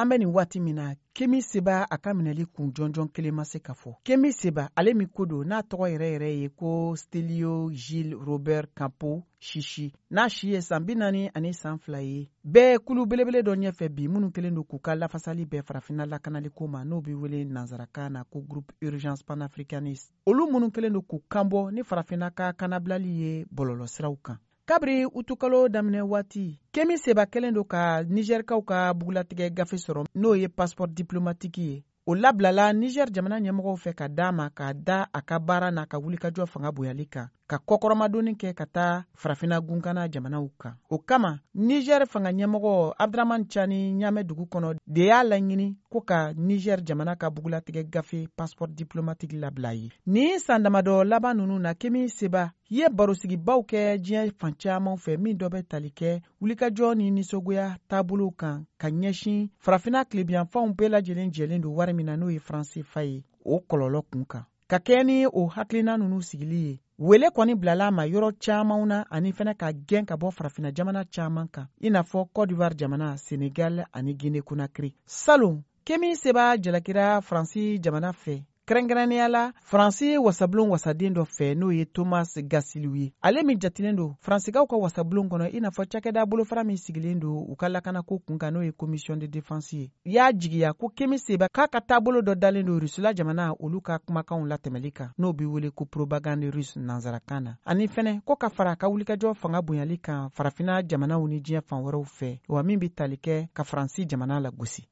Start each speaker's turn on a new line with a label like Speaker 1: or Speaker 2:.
Speaker 1: an bɛ nin waati min na Kemi Seba a ka minɛli kun jɔnjɔn kelen ma se ka fɔ. Kemi Seba ale min ko don n'a tɔgɔ yɛrɛ ye ko Stelio Gilles Robert Campo Chichi n'a si ye san 42 ye. Bɛɛ kulu belebele dɔ ɲɛfɛ bi minnu kelen don k'u ka lafasali bɛɛ farafinna lakanaliko ma n'o bɛ wele nanzarakan na ko groupe urgence panafricaniste. Olu minnu kelen don k'u kanbɔ ni farafinna ka kanabilali ye bɔlɔlɔsiraw kan. Kabiri utukalo daminɛ waati, Kemi Seba kelen don ka Nigerkaw ka bugulatigɛ gafe sɔrɔ n'o ye passeport diplomatique ye. O labilala Niger jamana ɲɛmɔgɔw fɛ ka d'a ma k'a da a ka baara n'a ka wulikajɔ fanga bonyali kan, ka kɔkɔrɔmadonni kɛ ka taa farafinna gunkana jamanaw kan. O kama, Niger fanga ɲɛmɔgɔ Abdraman Chani Ɲamɛ dugu kɔnɔ de y'a laɲini ko ka Niger jamana ka bugulatigɛ gafe passeport diplomatique labila ye. Ni san damadɔ laban nunu na Kemi Seba ye barosigibaw kɛ diɲɛ fan caman fɛ min dɔ bɛ tali kɛ wulikajɔ ni nisɔgoya taabolow kan ka ɲɛsin farafinna tilebiyanfanw bɛɛ lajɛlen jɛlen don wari min na n'o ye franc CFA ye, o kɔlɔlɔ kun kan. Ka kɛ ni o hakilina nunu sigili ye, wele kɔni bilala ma yɔrɔ camanw na ani fɛnɛ ka gɛn ka bɔ farafinna jamana caman kan, i n'a fɔ Côte d'Ivoire jamana, Senegal ani Guinée Conakry. Salon, Kemi Seba jalakira Faransi jamana fɛ. Kɛrɛnkɛrɛnnenya la, Faransi wasabulon wasaden dɔ fɛ n'o ye Thomas Gassiliou ye. Ale min jatilen don Faransigaw ka wasabulon kɔnɔ i n'a fɔ cakɛda bolofara min sigilen don u ka lakanako kun kan n'o ye Commission de Défense ye. Y'a jigiya ko Kemi Seba k'a ka taabolo dɔ dalen don Rusula jamana olu ka kumakanw latɛmɛli kan n'o bɛ wele ko propagande russe nanzarakan na. Ani fɛnɛ ko ka fara ka wulikajɔ fanga bonyali kan farafinna jamanaw ni diɲɛ fan wɛrɛw fɛ, wa min bɛ tali kɛ ka Faransi jamana lagosi.